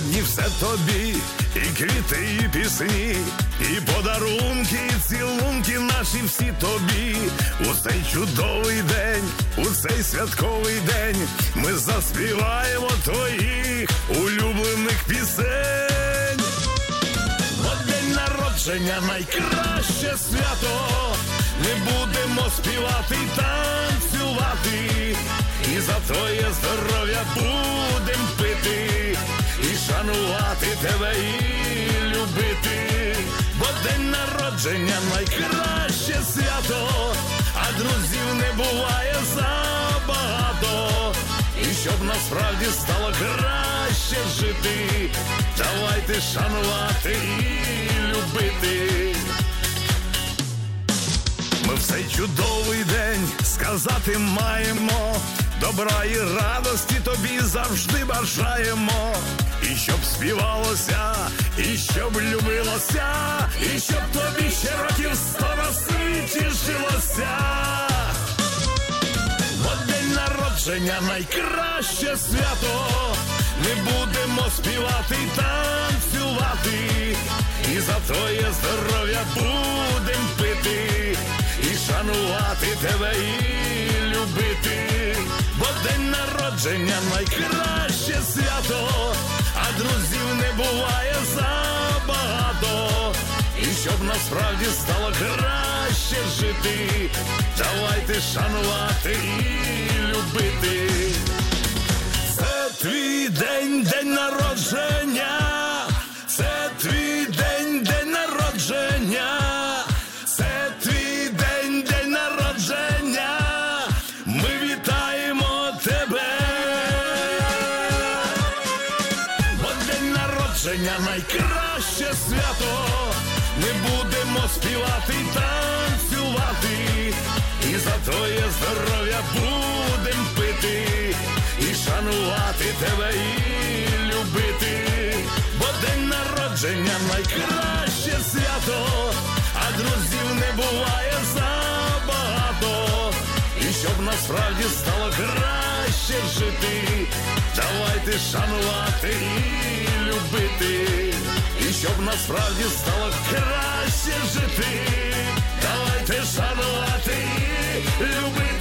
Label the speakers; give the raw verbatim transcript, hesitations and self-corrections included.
Speaker 1: Сьогодні все тобі, і квіти, і пісні, і подарунки, і цілунки наші всі тобі. У цей чудовий день, у цей святковий день ми заспіваємо твоїх улюблених пісень. Бо день народження найкраще свято, ми будемо співати й танцювати, і за твоє здоров'я будем пити, і шанувати тебе, і любити. Бо день народження найкраще свято, а друзів не буває забагато. І щоб насправді стало краще жити, давайте шанувати і любити. Ми в цей чудовий день сказати маємо, добра і радості тобі завжди бажаємо. І щоб співалося, і щоб любилося, і щоб тобі ще років сто на світі жилося. Бо день народження найкраще свято, ми будемо співати й танцювати, і за твоє здоров'я будем пити, і шанувати тебе, і любити. Бо день народження найкраще свято, а друзів не буває забагато. І щоб насправді стало краще жити, давайте шанувати і любити. Це твій день, день народження, це твій день, день народження, це твій день, день народження, ми вітаємо тебе. Бо день народження найкраще свято, ми будемо співати й танцювати, і за твоє здоров'я будем пити, і шанувати тебе, і любити. Бо день народження найкраще свято, а друзів не буває забагато. І щоб насправді стало краще жити, давайте шанувати і любити. І щоб насправді стало краще жити, давайте шанувати і любити.